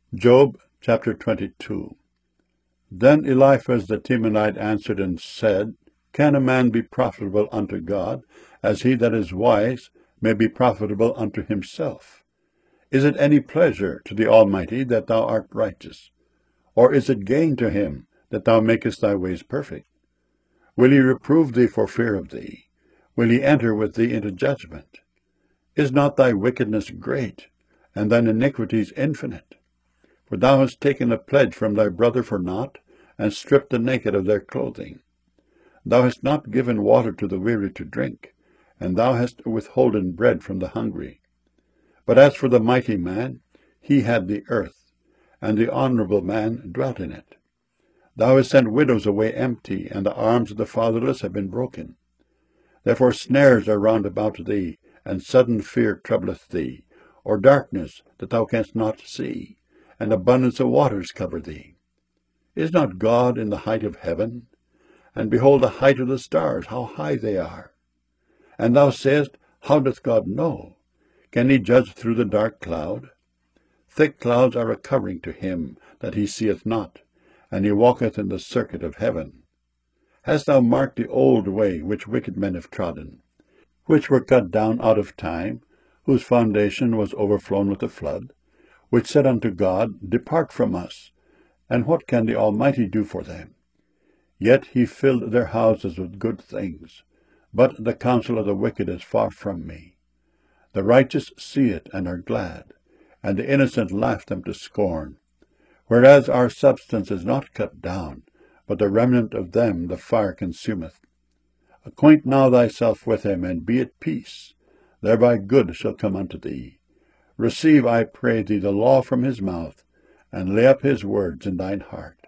Job chapter 22. Then Eliphaz the Temanite answered and said, Can a man be profitable unto God, as he that is wise may be profitable unto himself? Is it any pleasure to the Almighty that thou art righteous? Or is it gain to him that thou makest thy ways perfect? Will he reprove thee for fear of thee? Will he enter with thee into judgment? Is not thy wickedness great, and thine iniquities infinite? For thou hast taken a pledge from thy brother for naught, and stripped the naked of their clothing. Thou hast not given water to the weary to drink, and thou hast withholden bread from the hungry. But as for the mighty man, he had the earth, and the honorable man dwelt in it. Thou hast sent widows away empty, and the arms of the fatherless have been broken. Therefore snares are round about thee, and sudden fear troubleth thee, or darkness that thou canst not see, and abundance of waters cover thee. Is not God in the height of heaven? And behold the height of the stars, how high they are. And thou sayest, How doth God know? Can he judge through the dark cloud? Thick clouds are a covering to him that he seeth not, and he walketh in the circuit of heaven. Hast thou marked the old way which wicked men have trodden, which were cut down out of time, whose foundation was overflown with the flood, which said unto God, Depart from us, and what can the Almighty do for them? Yet he filled their houses with good things, but the counsel of the wicked is far from me. The righteous see it and are glad, and the innocent laugh them to scorn. Whereas our substance is not cut down, but the remnant of them the fire consumeth. Acquaint now thyself with him, and be at peace. Thereby good shall come unto thee. Receive, I pray thee, the law from his mouth, and lay up his words in thine heart.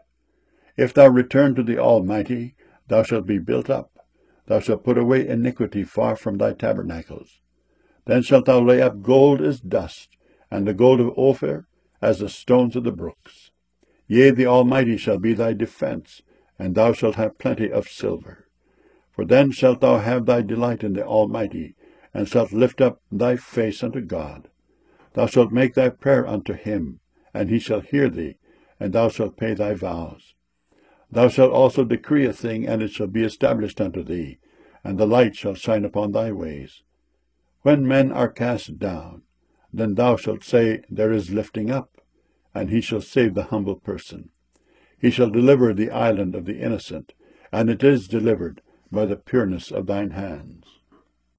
If thou return to the Almighty, thou shalt be built up. Thou shalt put away iniquity far from thy tabernacles. Then shalt thou lay up gold as dust, and the gold of Ophir as the stones of the brooks. Yea, the Almighty shall be thy defense, and thou shalt have plenty of silver. For then shalt thou have thy delight in the Almighty, and shalt lift up thy face unto God. Thou shalt make thy prayer unto him, and he shall hear thee, and thou shalt pay thy vows. Thou shalt also decree a thing, and it shall be established unto thee, and the light shall shine upon thy ways. When men are cast down, then thou shalt say, There is lifting up, and he shall save the humble person. He shall deliver the island of the innocent, and it is delivered by the pureness of thine hands.